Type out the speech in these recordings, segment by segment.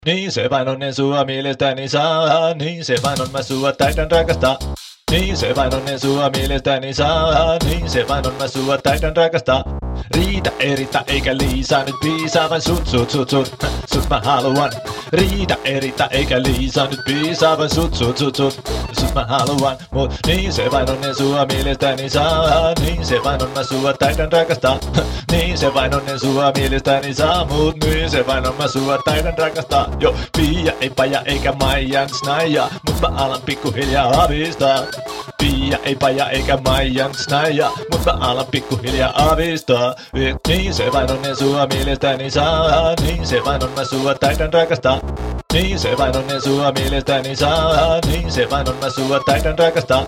Niin se vain on, en sua mielestäni saa. Niin se vain on, mä sua taidan rakastaa. Niin se vain on, en sua mielestäni saa. Niin se vain on, mä sua taidan rakastaa. Riita ei riitä eikä Liisa nyt piisaa, vain sut mä haluan. Riita ei riitä eikä Liisa nyt piisaa, vain sut mä haluan. Mut niin se vain on, en sua mielestäni saa. Niin se vain on, mä sua taidan rakastaa. Niin se vain on, en sua mielestäni saa. Mut niin se vain on, mä sua taidan rakastaa. Jo, Pia ei paja eikä Maijan snaija, mut mä alan pikkuhiljaa avistaa. Pia ei paja eikä Maijan snaija, mut mä alan pikkuhiljaa avistaa. Niin se vain on, en sua mielestäni saa. Niin se vain on, mä sua taidan rakastaa. Niin se vain on, en sua mielestäni saa. Niin se vain on, mä sua taidan rakastaa.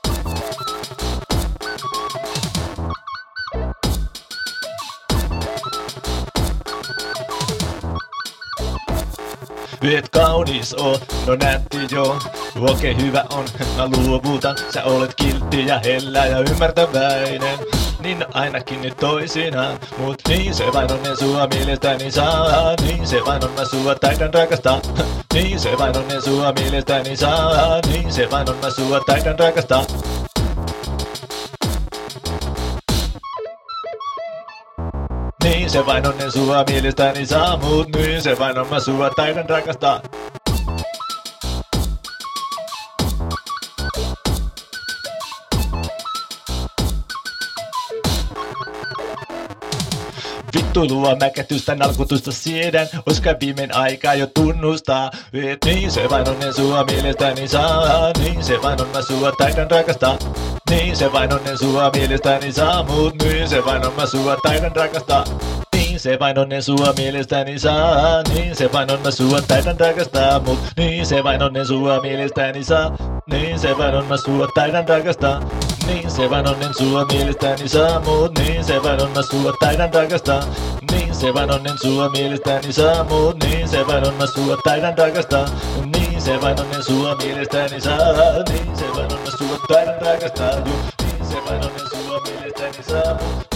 Et kaunis oo, no nätti joo. Okei hyvä on, mä luovutan. Sä olet kiltti ja hellä ja ymmärtäväinen. Niin ainakin nyt toisinaan. Mut niin se vain on, en sua mielestäni saa. Niin se vain on, mä sua taidan rakastaa. Niin se vain on, en sua mielestäni saa. Niin se vain on, mä sua taidan rakastaa. Niin se vain on, en sua mielestäni saa. Mut niin se vain on, mä sua taidan rakastaa. Vittuilua, mäkätystä, nalkutusta siedän. Oiskaan viimein aikaa jo tunnustaa. Et niin se vain on, en sua mielestäni saa. Niin se vain on, mä sua taidan rakastaa. Niin se vain on, en sua mielestäni saa. Mut niin se vain on, mä sua taidan rakastaa. Niin se vain on, en sua mielestäni saa. Niin se vain on, mä sua taidan rakastaa. Mut niin se vain on, en sua mielestäni saa. Niin se vain on, mä sua taidan rakastaa. Niin se vain on, en sua mielestäni saa. Mut niin se vain on, mä sua taidan rakastaa. Niin se vain on, en sua mielestäni saa. Mut niin se vain on, mä sua taidan rakastaa. Niin se vain on, en sua mielestäni saa. Niin se vain on, mä sua taidan rakastaa. Niin se vain on, en sua mielestäni saa.